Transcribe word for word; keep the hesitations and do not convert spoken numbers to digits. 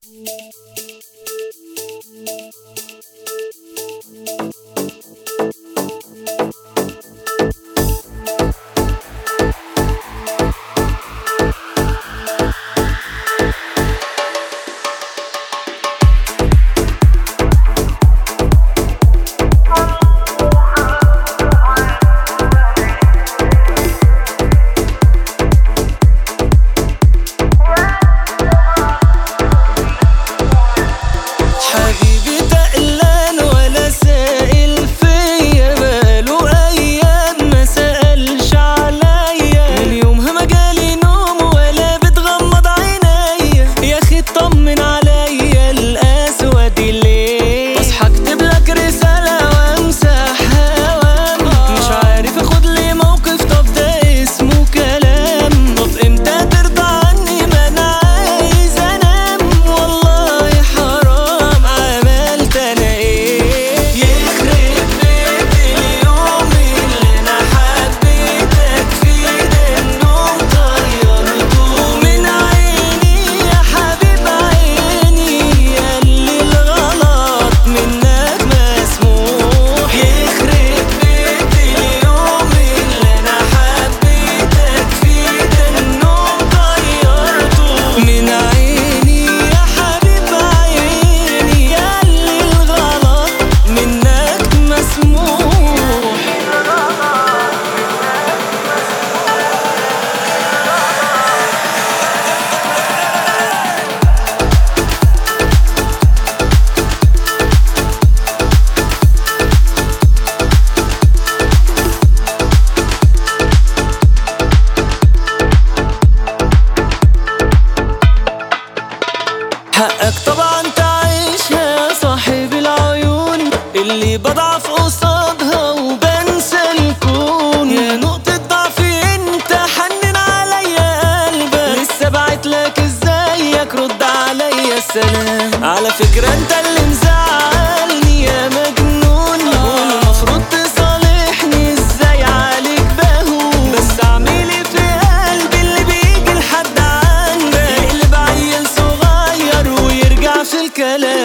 حقك طبعا تعيش يا صاحب العيون اللي بضعف قصادها وبنسى الكون. يا نقطة ضعفي انت حنن عليا قلبك، لسه بعتلك ازيك رد عليا السلام. على فكرة انت اللي مزعلني يا مجنون، والمفروض تصالحني ازاي عليك بهون. بس اعملي في قلبي اللي بيجي لحد عندك يقلب عيل صغير ويرجع في الكلام.